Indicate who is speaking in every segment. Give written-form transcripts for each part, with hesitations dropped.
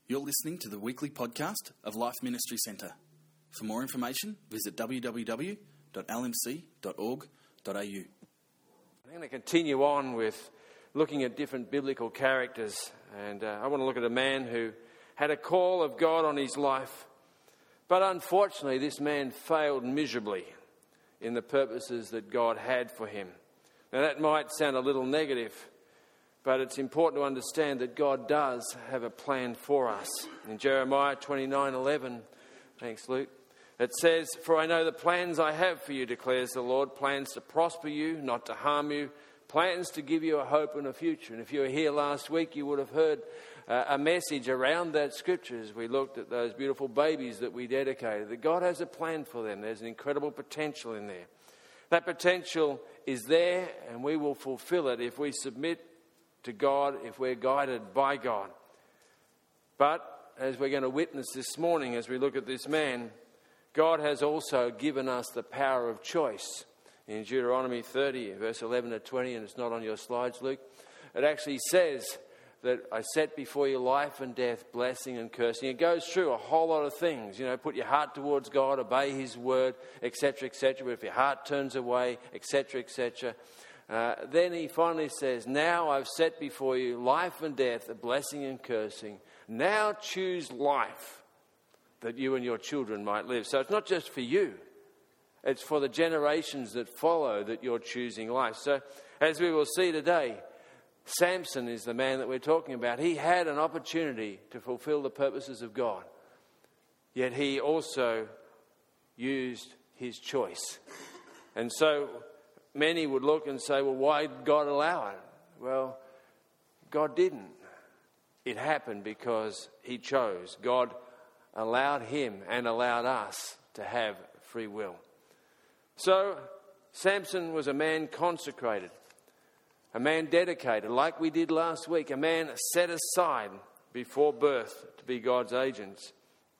Speaker 1: You're listening to the weekly podcast of Life Ministry Centre. For more information, visit www.lmc.org.au.
Speaker 2: I'm going to continue on with looking at different biblical characters, and I want to look at a man who had a call of God on his life, but unfortunately this man failed miserably in the purposes that God had for him. Now that might sound a little negative, but it's important to understand that God does have a plan for us. In Jeremiah 29:11, thanks Luke, it says, "For I know the plans I have for you, declares the Lord, plans to prosper you, not to harm you, plans to give you a hope and a future." And if you were here last week, you would have heard a message around that scripture as we looked at those beautiful babies that we dedicated, that God has a plan for them. There's an incredible potential in there. That potential is there, and we will fulfill it if we submit to God, if we're guided by God. But as we're going to witness this morning, as we look at this man, God has also given us the power of choice. In Deuteronomy 30, verse 11 to 20, and it's not on your slides, Luke, it actually says that I set before you life and death, blessing and cursing. It goes through a whole lot of things. Put your heart towards God, obey his word, etc., etc. But if your heart turns away, etc., etc., then he finally says, now I've set before you life and death, a blessing and cursing. Now choose life that you and your children might live. So it's not just for you. It's for the generations that follow that you're choosing life. So as we will see today, Samson is the man that we're talking about. He had an opportunity to fulfill the purposes of God. Yet he also used his choice. And so many would look and say, well, why did God allow it? Well, God didn't. It happened because he chose. God allowed him and allowed us to have free will. So Samson was a man consecrated, a man dedicated, like we did last week, a man set aside before birth to be God's agents.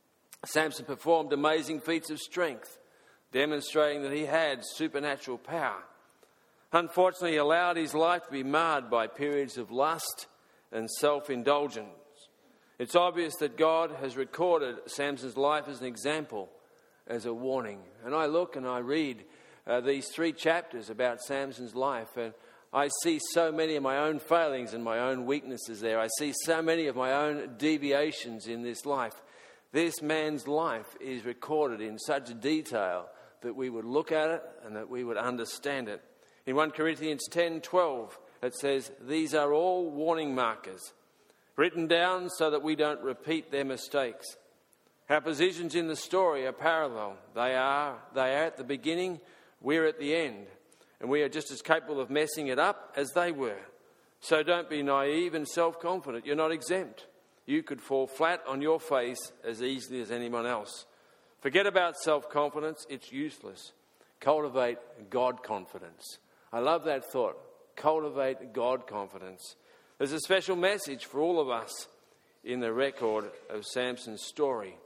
Speaker 2: Samson performed amazing feats of strength, demonstrating that he had supernatural power. Unfortunately, he allowed his life to be marred by periods of lust and self-indulgence. It's obvious that God has recorded Samson's life as an example, as a warning. And I look and I read these 3 chapters about Samson's life, and I see so many of my own failings and my own weaknesses there. I see so many of my own deviations in this life. This man's life is recorded in such detail that we would look at it and that we would understand it. In 1 Corinthians 10:12, it says, "These are all warning markers, written down so that we don't repeat their mistakes." Our positions in the story are parallel. They are at the beginning, we're at the end. And we are just as capable of messing it up as they were. So don't be naive and self-confident. You're not exempt. You could fall flat on your face as easily as anyone else. Forget about self-confidence. It's useless. Cultivate God confidence. I love that thought. Cultivate God confidence. There's a special message for all of us in the record of Samson's story.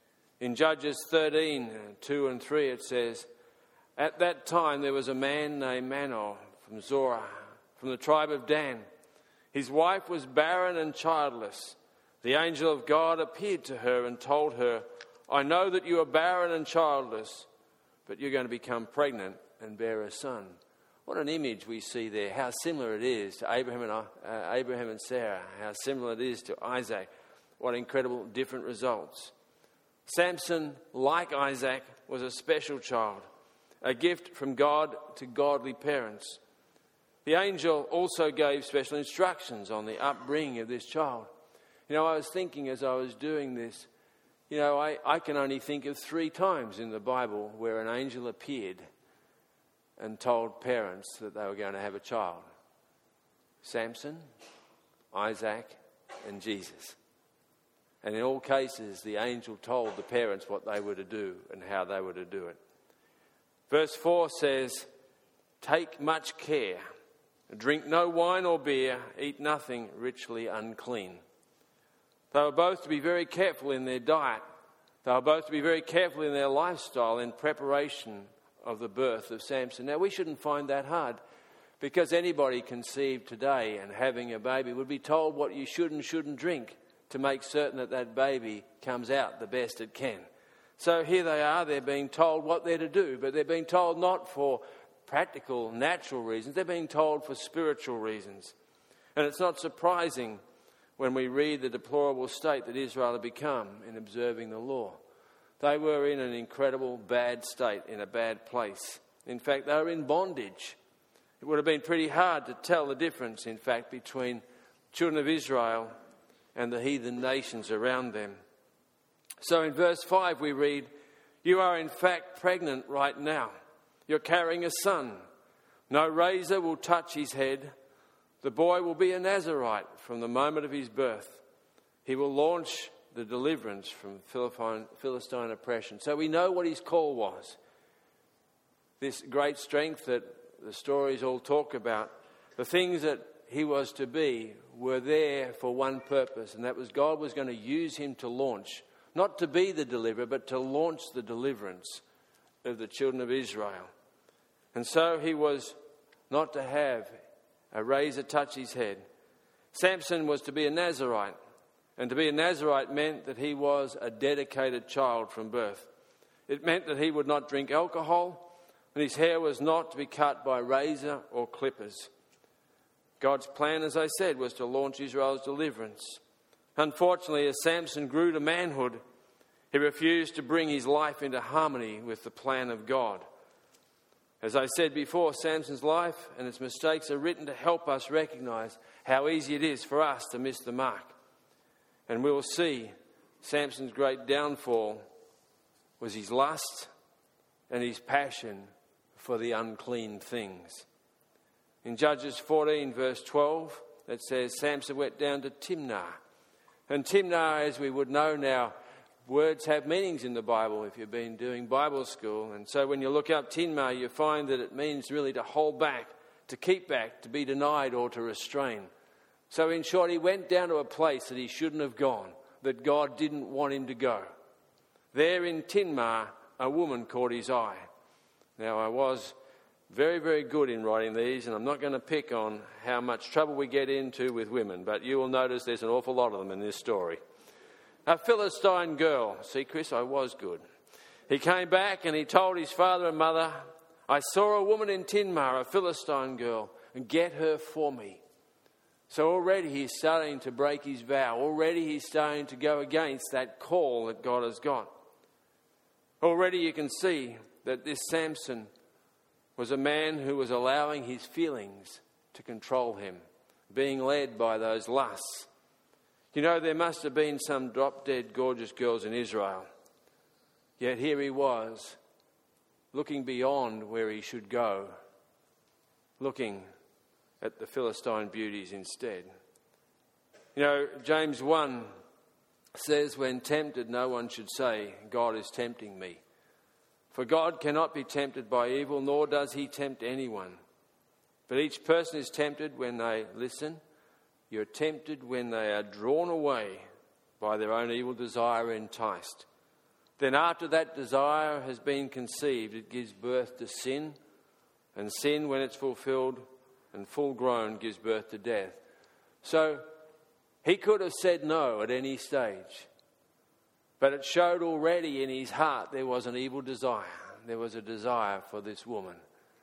Speaker 2: In Judges 13:2 and 3, it says, "At that time there was a man named Manoah from Zorah, from the tribe of Dan. His wife was barren and childless. The angel of God appeared to her and told her, 'I know that you are barren and childless, but you're going to become pregnant and bear a son.'" What an image we see there. How similar it is to Abraham and Sarah. How similar it is to Isaac. What incredible different results. Samson, like Isaac, was a special child, a gift from God to godly parents. The angel also gave special instructions on the upbringing of this child. I was thinking as I was doing this, I can only think of 3 times in the Bible where an angel appeared and told parents that they were going to have a child. Samson, Isaac, and Jesus. And in all cases, the angel told the parents what they were to do and how they were to do it. Verse 4 says, "Take much care. Drink no wine or beer. Eat nothing richly unclean." They were both to be very careful in their diet. They were both to be very careful in their lifestyle in preparation of the birth of Samson. Now, we shouldn't find that hard, because anybody conceived today and having a baby would be told what you should and shouldn't drink to make certain that that baby comes out the best it can. So here they are, they're being told what they're to do, but they're being told not for practical, natural reasons, they're being told for spiritual reasons. And it's not surprising when we read the deplorable state that Israel had become in observing the law. They were in an incredible bad state, in a bad place. In fact, they were in bondage. It would have been pretty hard to tell the difference, in fact, between children of Israel and the heathen nations around them. So in verse 5 we read, "You are in fact pregnant right now. You're carrying a son. No razor will touch his head. The boy will be a Nazirite from the moment of his birth. He will launch the deliverance from Philistine oppression." So we know what his call was. This great strength that the stories all talk about, the things that he was to be were there for one purpose, and that was God was going to use him to launch, not to be the deliverer, but to launch the deliverance of the children of Israel. And so he was not to have a razor touch his head. Samson was to be a Nazirite, and to be a Nazirite meant that he was a dedicated child from birth. It meant that he would not drink alcohol, and his hair was not to be cut by razor or clippers. God's plan, as I said, was to launch Israel's deliverance. Unfortunately, as Samson grew to manhood, he refused to bring his life into harmony with the plan of God. As I said before, Samson's life and its mistakes are written to help us recognize how easy it is for us to miss the mark. And we will see Samson's great downfall was his lust and his passion for the unclean things. In Judges 14 verse 12, it says Samson went down to Timnah. And Timnah, as we would know now, words have meanings in the Bible if you've been doing Bible school. And so when you look up Timnah, you find that it means really to hold back, to keep back, to be denied or to restrain. So in short, he went down to a place that he shouldn't have gone, that God didn't want him to go. There in Timnah, a woman caught his eye. Now, I was very, very good in writing these, and I'm not going to pick on how much trouble we get into with women, but you will notice there's an awful lot of them in this story. A Philistine girl. See, Chris, I was good. He came back and he told his father and mother, "I saw a woman in Timnah, a Philistine girl, and get her for me." So already he's starting to break his vow. Already he's starting to go against that call that God has got. Already you can see that this Samson was a man who was allowing his feelings to control him, being led by those lusts. You know, there must have been some drop-dead gorgeous girls in Israel. Yet here he was, looking beyond where he should go, looking at the Philistine beauties instead. You know, James 1 says, "When tempted, no one should say, 'God is tempting me.' For God cannot be tempted by evil, nor does he tempt anyone. But each person is tempted when they listen. You're tempted when they are drawn away by their own evil desire and enticed. Then after that desire has been conceived, it gives birth to sin. And sin, when it's fulfilled and full grown, gives birth to death." So he could have said no at any stage. But it showed already in his heart there was an evil desire. There was a desire for this woman.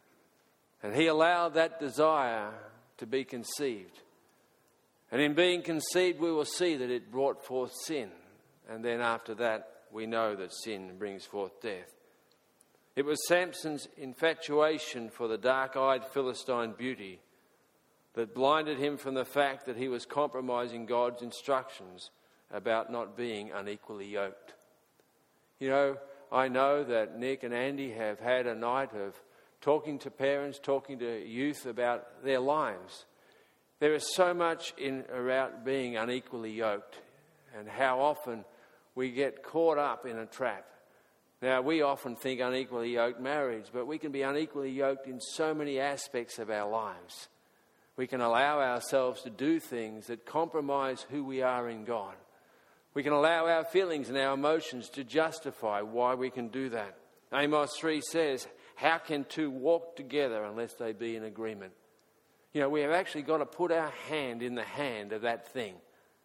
Speaker 2: And he allowed that desire to be conceived. And in being conceived, we will see that it brought forth sin. And then after that, we know that sin brings forth death. It was Samson's infatuation for the dark-eyed Philistine beauty that blinded him from the fact that he was compromising God's instructions about not being unequally yoked. You know, I know that Nick and Andy have had a night of talking to parents, talking to youth about their lives. There is so much around being unequally yoked and how often we get caught up in a trap. Now, we often think unequally yoked marriage, but we can be unequally yoked in so many aspects of our lives. We can allow ourselves to do things that compromise who we are in God. We can allow our feelings and our emotions to justify why we can do that. Amos 3 says, "How can two walk together unless they be in agreement?" You know, we have actually got to put our hand in the hand of that thing.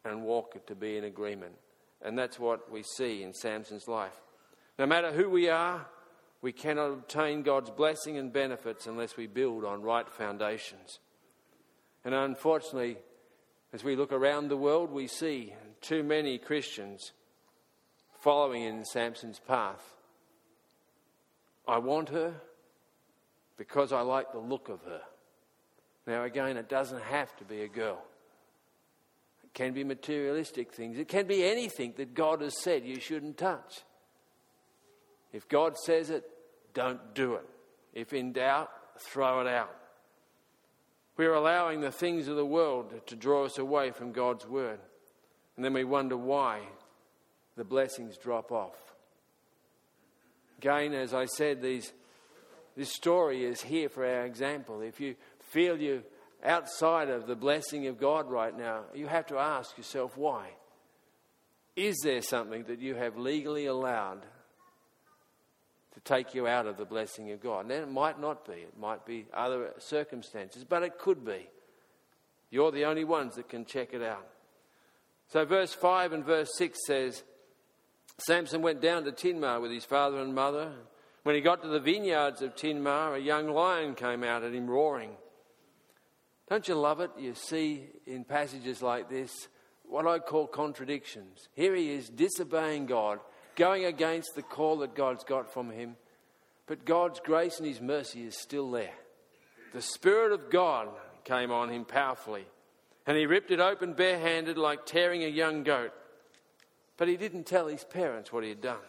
Speaker 2: and walk to be in agreement. And that's what we see in Samson's life. No matter who we are, we cannot obtain God's blessing and benefits unless we build on right foundations. And unfortunately, as we look around the world, we see too many Christians following in Samson's path. I want her because I like the look of her. Now again, it doesn't have to be a girl. It can be materialistic things. It can be anything that God has said you shouldn't touch. If God says it, don't do it. If in doubt, throw it out. We're allowing the things of the world to draw us away from God's word. And then we wonder why the blessings drop off. Again, as I said, this story is here for our example. If you feel you're outside of the blessing of God right now, you have to ask yourself why. Is there something that you have legally allowed to take you out of the blessing of God? Now, it might not be. It might be other circumstances, but it could be. You're the only ones that can check it out. So verse 5 and verse 6 says, Samson went down to Timnah with his father and mother. When he got to the vineyards of Timnah, a young lion came out at him roaring. Don't you love it? You see in passages like this what I call contradictions. Here he is disobeying God, going against the call that God's got from him. But God's grace and his mercy is still there. The Spirit of God came on him powerfully, and he ripped it open barehanded like tearing a young goat. But he didn't tell his parents what he had done.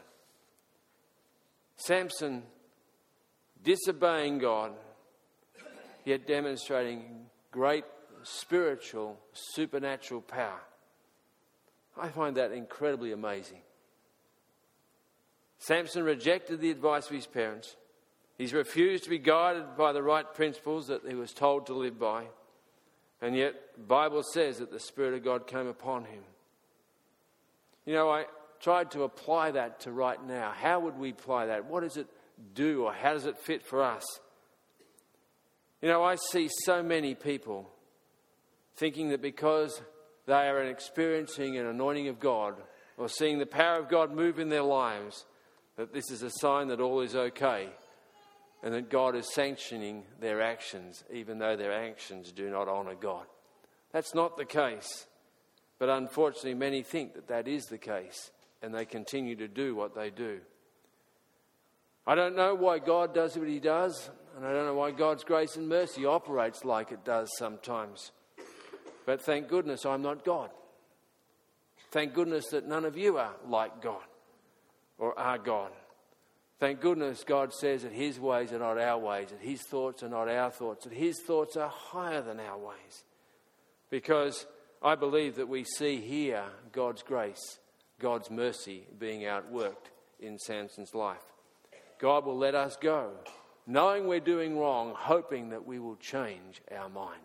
Speaker 2: Samson disobeying God, yet demonstrating great spiritual, supernatural power. I find that incredibly amazing. Samson rejected the advice of his parents. He's refused to be guided by the right principles that he was told to live by. And yet, the Bible says that the Spirit of God came upon him. You know, I tried to apply that to right now. How would we apply that? What does it do, or how does it fit for us? You know, I see so many people thinking that because they are experiencing an anointing of God or seeing the power of God move in their lives, that this is a sign that all is okay and that God is sanctioning their actions, even though their actions do not honour God. That's not the case. But unfortunately, many think that that is the case, and they continue to do what they do. I don't know why God does what he does, and I don't know why God's grace and mercy operates like it does sometimes. But thank goodness I'm not God. Thank goodness that none of you are like God or are God. Thank goodness God says that his ways are not our ways, that his thoughts are not our thoughts, that his thoughts are higher than our ways. Because I believe that we see here God's grace, God's mercy being outworked in Samson's life. God will let us go, knowing we're doing wrong, hoping that we will change our mind.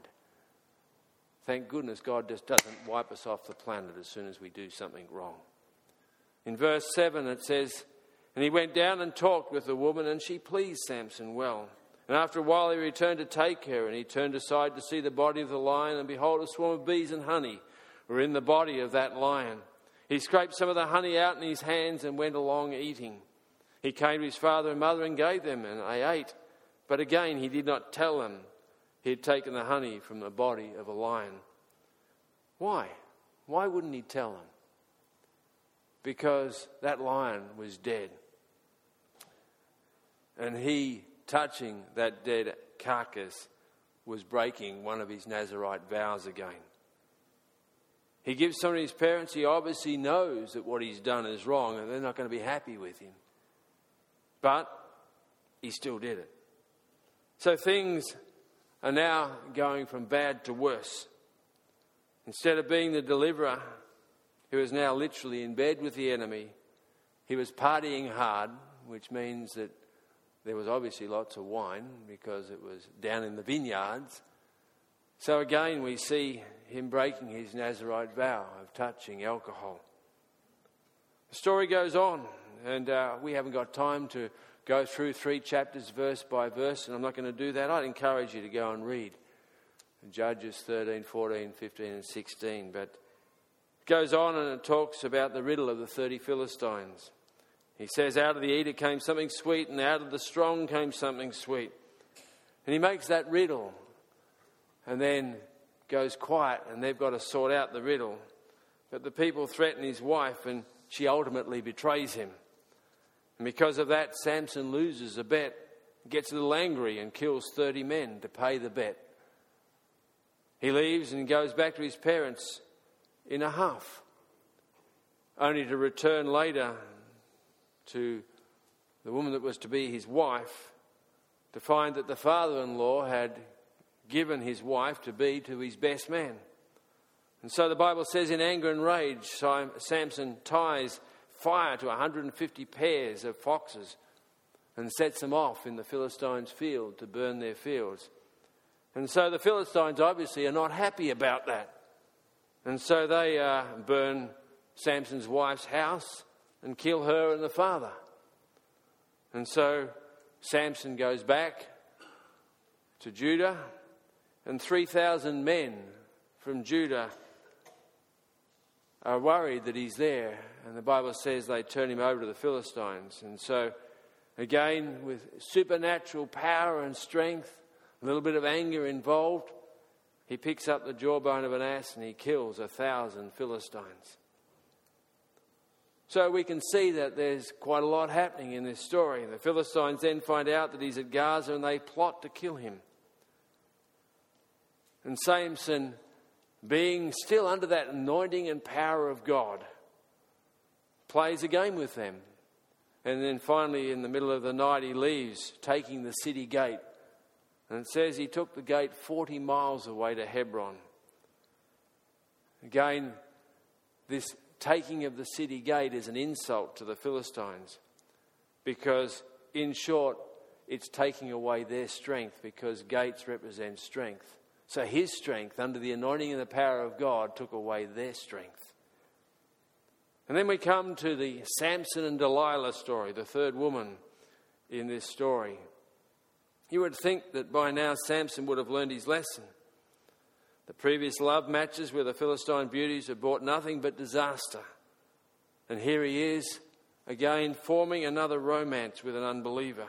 Speaker 2: Thank goodness God just doesn't wipe us off the planet as soon as we do something wrong. In verse 7 it says, and he went down and talked with the woman, and she pleased Samson well. And after a while he returned to take her, and he turned aside to see the body of the lion, and behold, a swarm of bees and honey were in the body of that lion. He scraped some of the honey out in his hands and went along eating. He came to his father and mother and gave them, and they ate. But again he did not tell them he had taken the honey from the body of a lion. Why? Why wouldn't he tell them? Because that lion was dead. And he, touching that dead carcass, was breaking one of his Nazirite vows again. He gives some to his parents. He obviously knows that what he's done is wrong and they're not going to be happy with him. But he still did it. So things are now going from bad to worse. Instead of being the deliverer, who is now literally in bed with the enemy, he was partying hard, which means that there was obviously lots of wine because it was down in the vineyards. So again, we see him breaking his Nazirite vow of touching alcohol. The story goes on, and we haven't got time to go through 3 chapters verse by verse, and I'm not going to do that. I'd encourage you to go and read Judges 13, 14, 15 and 16. But a goes on and it talks about the riddle of the 30 Philistines. He says, out of the eater came something sweet, and out of the strong came something sweet. And he makes that riddle and then goes quiet, and they've got to sort out the riddle. But the people threaten his wife, and she ultimately betrays him. And because of that, Samson loses a bet, gets a little angry and kills 30 men to pay the bet. He leaves and goes back to his parents in a huff, only to return later to the woman that was to be his wife, to find that the father-in-law had given his wife to be to his best man. And so the Bible says, in anger and rage, Samson ties fire to 150 pairs of foxes and sets them off in the Philistines' field to burn their fields. And so the Philistines obviously are not happy about that. And so they burn Samson's wife's house and kill her and the father. And so Samson goes back to Judah, and 3,000 men from Judah are worried that he's there. And the Bible says they turn him over to the Philistines. And so, again, with supernatural power and strength, a little bit of anger involved, he picks up the jawbone of an ass and he kills 1,000 Philistines. So we can see that there's quite a lot happening in this story. The Philistines then find out that he's at Gaza and they plot to kill him. And Samson, being still under that anointing and power of God, plays a game with them. And then finally, in the middle of the night, he leaves, taking the city gate. And it says he took the gate 40 miles away to Hebron. Again, this taking of the city gate is an insult to the Philistines, because, in short, it's taking away their strength, because gates represent strength. So his strength, under the anointing and the power of God, took away their strength. And then we come to the Samson and Delilah story, the third woman in this story. You would think that by now Samson would have learned his lesson. The previous love matches with the Philistine beauties had brought nothing but disaster. And here he is, again, forming another romance with an unbeliever.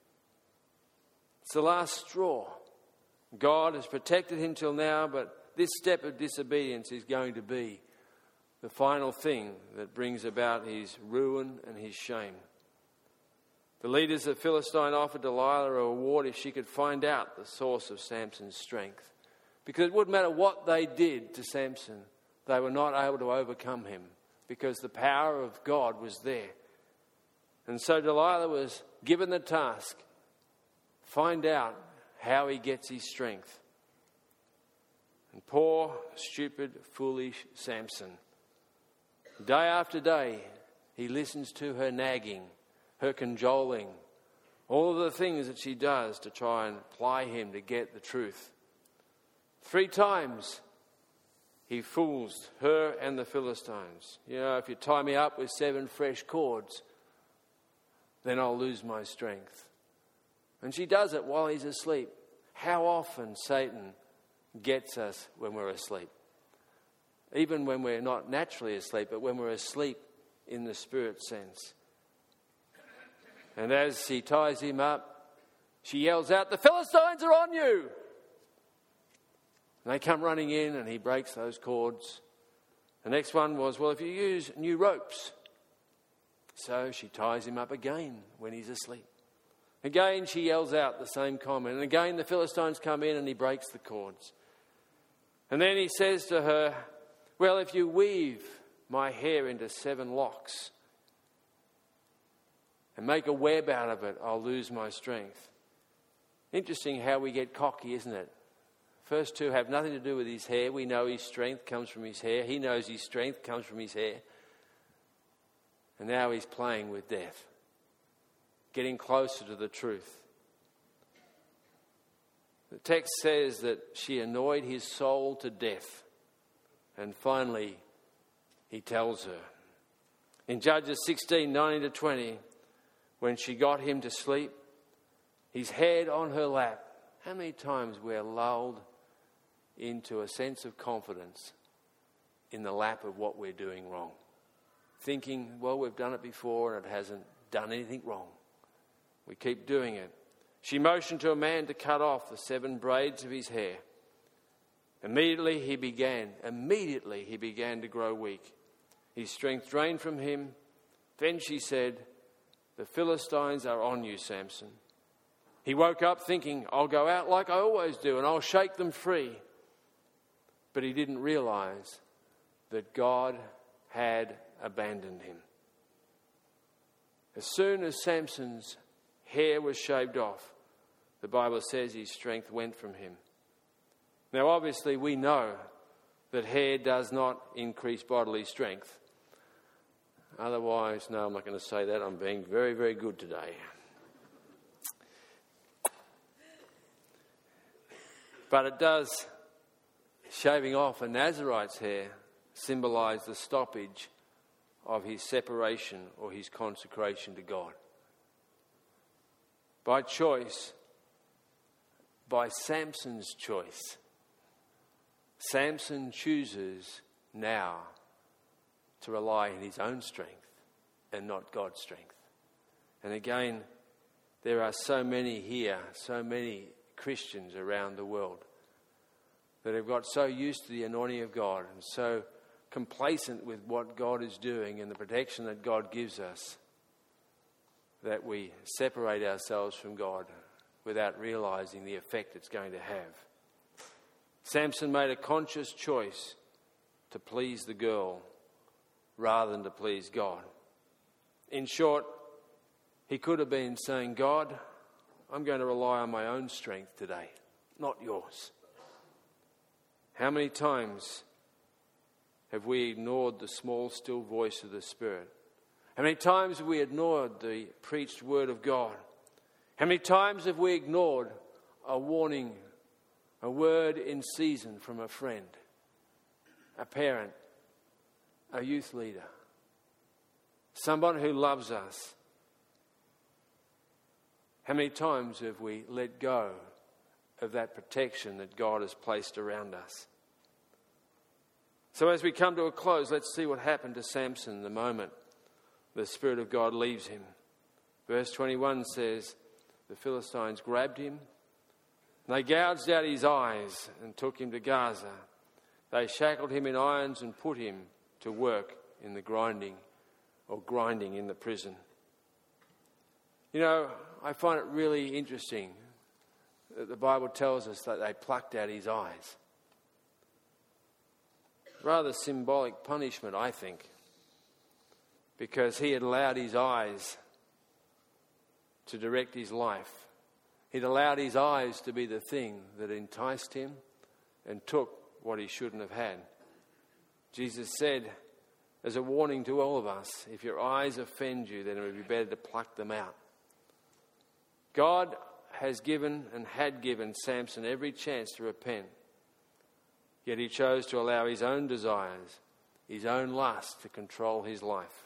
Speaker 2: It's the last straw. God has protected him till now, but this step of disobedience is going to be the final thing that brings about his ruin and his shame. The leaders of Philistine offered Delilah a reward if she could find out the source of Samson's strength. Because it wouldn't matter what they did to Samson, they were not able to overcome him, because the power of God was there. And so Delilah was given the task, find out how he gets his strength. And poor, stupid, foolish Samson, day after day, he listens to her nagging, her cajoling, all of the things that she does to try and ply him to get the truth. 3 times he fools her and the Philistines. You know, if you tie me up with 7 fresh cords, then I'll lose my strength. And she does it while he's asleep. How often Satan gets us when we're asleep. Even when we're not naturally asleep, but when we're asleep in the spirit sense. And as she ties him up, she yells out, "The Philistines are on you!" And they come running in and he breaks those cords. The next one was, well, if you use new ropes. So she ties him up again when he's asleep. Again, she yells out the same comment. And again, the Philistines come in and he breaks the cords. And then he says to her, well, if you weave my hair into 7 locks and make a web out of it, I'll lose my strength. Interesting how we get cocky, isn't it? First 2 have nothing to do with his hair. We know his strength comes from his hair. He knows his strength comes from his hair. And now he's playing with death, getting closer to the truth. The text says that she annoyed his soul to death. And finally, he tells her. In Judges 16:19-20, when she got him to sleep, his head on her lap. How many times we're lulled into a sense of confidence in the lap of what we're doing wrong, thinking, well, we've done it before and it hasn't done anything wrong. We keep doing it. She motioned to a man to cut off the 7 braids of his hair. Immediately he began to grow weak. His strength drained from him. Then she said, "The Philistines are on you, Samson." He woke up thinking, "I'll go out like I always do and I'll shake them free." But he didn't realize that God had abandoned him. As soon as Samson's hair was shaved off, the Bible says his strength went from him. Now, obviously, we know that hair does not increase bodily strength. Otherwise, no, I'm not going to say that. I'm being very, very good today. But it does, shaving off a Nazarite's hair, symbolise the stoppage of his separation or his consecration to God. By choice, by Samson's choice, Samson chooses now to rely on his own strength and not God's strength. And again, there are so many here, so many Christians around the world that have got so used to the anointing of God and so complacent with what God is doing and the protection that God gives us that we separate ourselves from God without realizing the effect it's going to have. Samson made a conscious choice to please the girl rather than to please God. In short, he could have been saying, "God, I'm going to rely on my own strength today, not yours." How many times have we ignored the small, still voice of the Spirit? How many times have we ignored the preached word of God? How many times have we ignored a warning, a word in season from a friend, a parent, a youth leader, someone who loves us? How many times have we let go of that protection that God has placed around us? So as we come to a close, let's see what happened to Samson the moment the Spirit of God leaves him. Verse 21 says, the Philistines grabbed him. They gouged out his eyes and took him to Gaza. They shackled him in irons and put him to work in the grinding in the prison. You know, I find it really interesting that the Bible tells us that they plucked out his eyes. Rather symbolic punishment, I think, because he had allowed his eyes to direct his life. He'd allowed his eyes to be the thing that enticed him and took what he shouldn't have had. Jesus said, as a warning to all of us, if your eyes offend you, then it would be better to pluck them out. God has given and had given Samson every chance to repent. Yet he chose to allow his own desires, his own lust to control his life.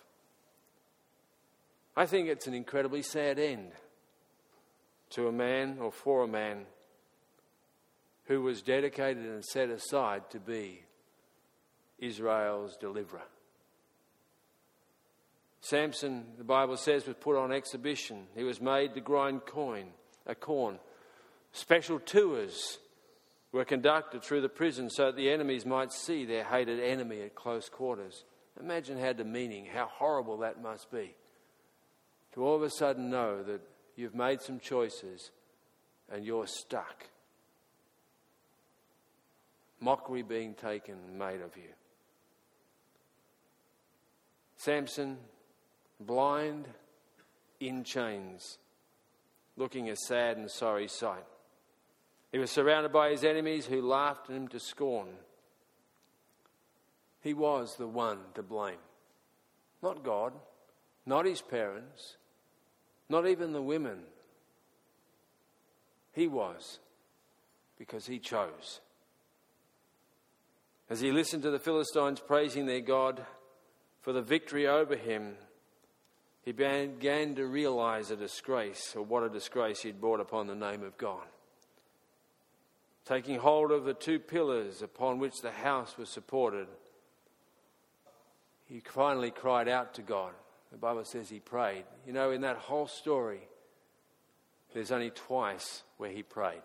Speaker 2: I think it's an incredibly sad end to a man or for a man who was dedicated and set aside to be Israel's deliverer. Samson, the Bible says, was put on exhibition. He was made to grind corn. Special tours were conducted through the prison so that the enemies might see their hated enemy at close quarters. Imagine how demeaning, how horrible that must be. To all of a sudden know that you've made some choices and you're stuck. Mockery being taken and made of you. Samson, blind, in chains, looking a sad and sorry sight. He was surrounded by his enemies who laughed at him to scorn. He was the one to blame. Not God, not his parents, not even the women. He was, because he chose. As he listened to the Philistines praising their God for the victory over him, he began to realize a disgrace, or what a disgrace he'd brought upon the name of God. Taking hold of the 2 pillars upon which the house was supported, he finally cried out to God. The Bible says he prayed. You know, in that whole story, there's only twice where he prayed.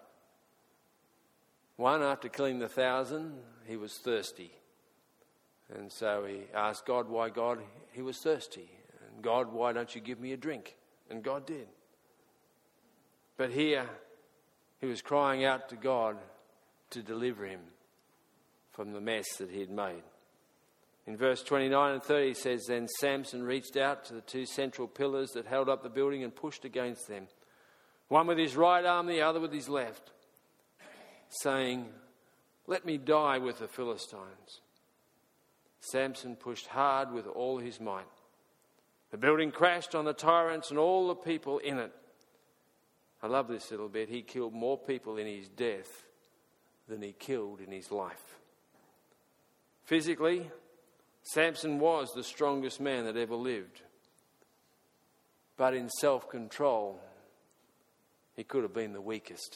Speaker 2: One, after killing the 1,000, he was thirsty. And so he asked God, why God? He was thirsty. And God, why don't you give me a drink? And God did. But here, he was crying out to God to deliver him from the mess that he had made. In verse 29 and 30 it says, then Samson reached out to the two central pillars that held up the building and pushed against them, one with his right arm, the other with his left, saying, let me die with the Philistines. Samson pushed hard with all his might. The building crashed on the tyrants and all the people in it. I love this little bit. He killed more people in his death than he killed in his life. Physically, Samson was the strongest man that ever lived. But in self-control, he could have been the weakest.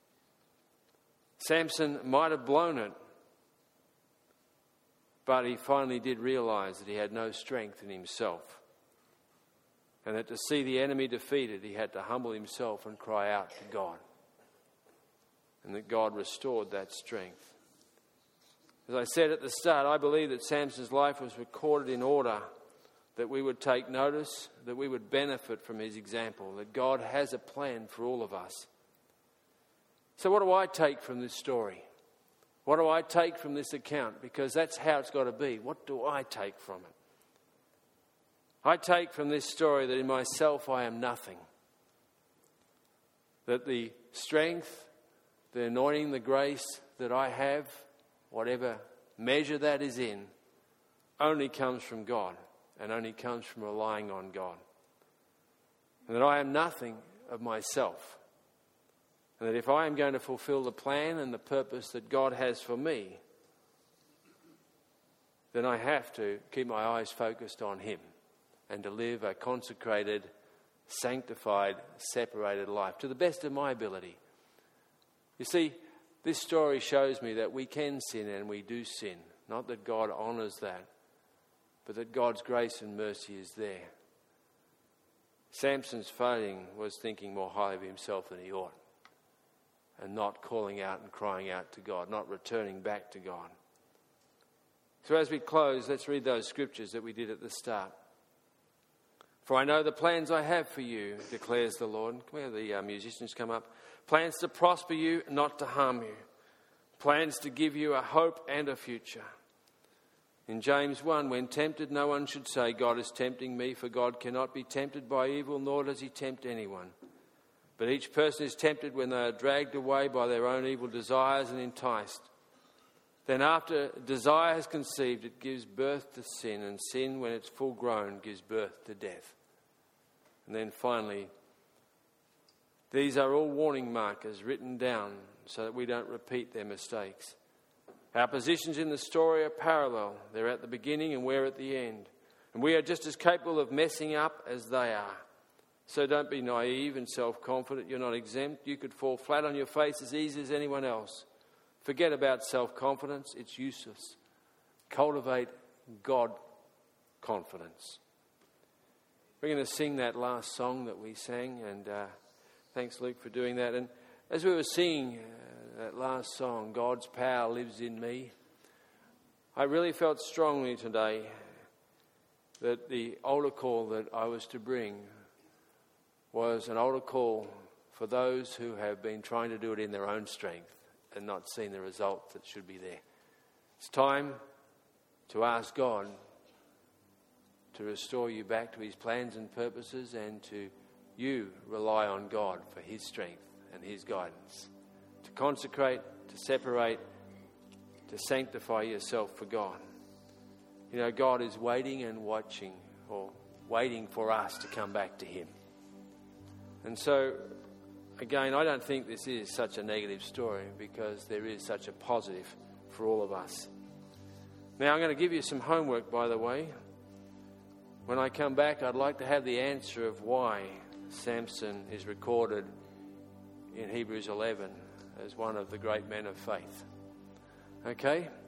Speaker 2: Samson might have blown it, but he finally did realize that he had no strength in himself. And that to see the enemy defeated, he had to humble himself and cry out to God. And that God restored that strength. As I said at the start, I believe that Samson's life was recorded in order that we would take notice, that we would benefit from his example, that God has a plan for all of us. So what do I take from this story? What do I take from this account? Because that's how it's got to be. What do I take from it? I take from this story that in myself I am nothing. That the strength, the anointing, the grace that I have, whatever measure that is in, only comes from God and only comes from relying on God. And that I am nothing of myself. And that if I am going to fulfill the plan and the purpose that God has for me, then I have to keep my eyes focused on Him and to live a consecrated, sanctified, separated life to the best of my ability. You see, this story shows me that we can sin and we do sin. Not that God honours that, but that God's grace and mercy is there. Samson's failing was thinking more highly of himself than he ought, and not calling out and crying out to God, not returning back to God. So as we close, let's read those scriptures that we did at the start. For I know the plans I have for you, declares the Lord. Can we have the musicians come up? Plans to prosper you, not to harm you. Plans to give you a hope and a future. In James 1, when tempted, no one should say, God is tempting me, for God cannot be tempted by evil, nor does he tempt anyone. But each person is tempted when they are dragged away by their own evil desires and enticed. Then after desire has conceived, it gives birth to sin, and sin, when it's full grown, gives birth to death. And then finally, these are all warning markers written down so that we don't repeat their mistakes. Our positions in the story are parallel. They're at the beginning and we're at the end. And we are just as capable of messing up as they are. So don't be naive and self-confident. You're not exempt. You could fall flat on your face as easy as anyone else. Forget about self-confidence. It's useless. Cultivate God confidence. We're going to sing that last song that we sang, and thanks, Luke, for doing that. And as we were singing that last song, God's Power Lives in Me, I really felt strongly today that the altar call that I was to bring was an altar call for those who have been trying to do it in their own strength and not seen the result that should be there. It's time to ask God to restore you back to his plans and purposes, and to you rely on God for his strength and his guidance. To consecrate, to separate, to sanctify yourself for God. You know, God is waiting and watching, or waiting for us to come back to him. And so, again, I don't think this is such a negative story, because there is such a positive for all of us. Now, I'm going to give you some homework, by the way. When I come back, I'd like to have the answer of why Samson is recorded in Hebrews 11 as one of the great men of faith. Okay?